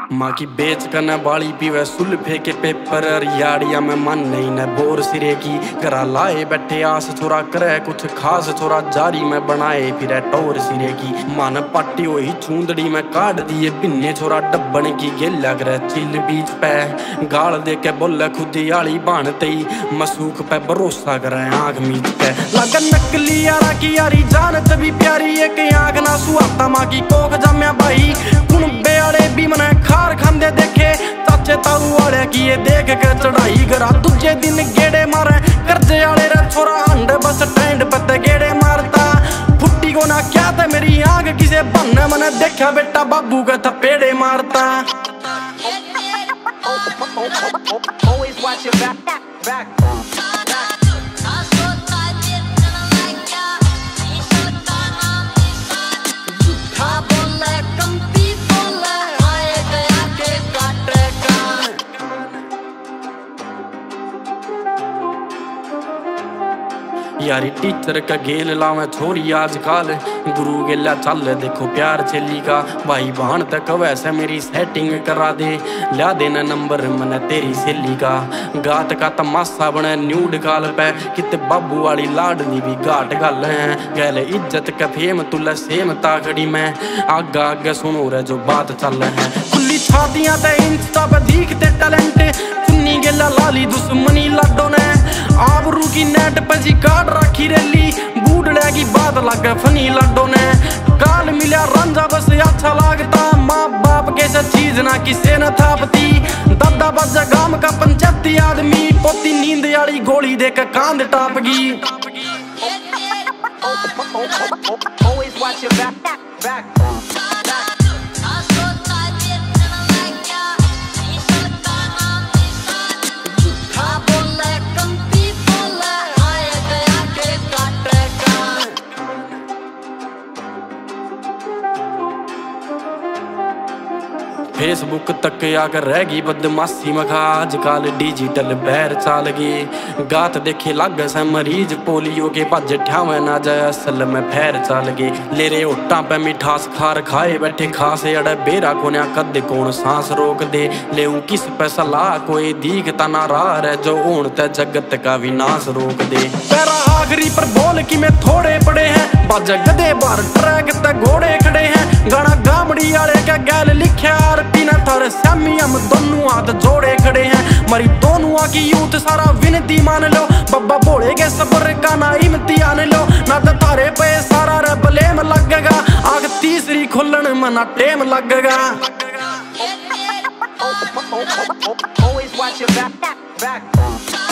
माँ की बेच करने बाली पीवे सुल्फे के पेपर याड़िया में मन नहीं न बोर सिरे की करा लाए बैठे आस छोरा करे कुछ खास छोरा जारी में बनाए फिर टोर सिरे की मन पट्टी हुई चूंदड़ी में काट दिए बिन्ने छोरा डब्बन की गेला करे चिल बीच पे गाल दे के बोले खुदी आली बाणते मसूख पे भरोसा करे आग मीच पे लगन नकली यारा की यारी जानत भी प्यारी एक आग ना सुहाता माँ की कोख जम्या भाई कुनबे आले भी मने खार खांदे देखे चाचे ताऊ वाले की ये देख के चढ़ाई करा दूजे दिन गेड़े मारे कर्जे वाले रे छोरा हंड बस स्टैंड पे गेड़े मारता फुट्टी को ना क्या था मेरी आग किसे बनने मने देखा बेटा बाबू का थपेड़े मारता। Always watch your back. यारी टीचर का गेल लावे छोरी आजकल गुरु गेला चल देखो प्यार चेली का भाई बहन तक वैसे मेरी सेटिंग करा दे ला देना नंबर मन तेरी सहेली का गात का तमाशा बने न्यूड गाल पे कित बाबू वाली लाडनी भी गाट गल है गैल इज्जत का फेम तुला सेम ताकड़ी में आगा आगे सुनो रे जो बात चल है खुली छातियां ते इंस्टा पे दिखते टैलेंट चुन्नी गेला लाली दुश्मनी लाडो ने आबरू की नेट पे जी काट रखी रेली बूढ़े की बात लग फनी लड्डो ने काल मिला रंजा बस अच्छा लगता माँ बाप कैसा चीज ना किसे न थापती दादा बजा गांव का पंचायती आदमी पोती नींद वाली गोली देकर कांध टापगी। Always watch your back. Facebook तक आकर रह गई बदमाशी मखा आजकल डिजिटल बैर चाल गए गात देखे लग से मरीज पोलियो के भज ठावे ना जाए असल में फैर चाल गए ले रे ओटा पे मिठास खार खाए बैठे खास अड़े बेरा कोन्या कद कौन सांस रोक दे ले किस पे सलाह कोई दीखता ना राह रे जो ऊण ते जगत का विनाश रोक दे पैरा आखिरी पर बोल कि मैं थोड़े पड़े हैं बाजा गदे बार ट्रैक ते घोड़े खड़े हैं गाना गामड़ी वाले का गैल लिखा पीना थारे सैमी हम दोनों हाथ जोड़े खड़े हैं मरी दोनों की यूथ सारा विनती मान लो बब्बा बोले के सबर का ना इम्तिहान लो ना तो थारे पे सारा रे ब्लेम लगेगा आग तीसरी खुलन में ना टेम लगेगा। Always watch your back.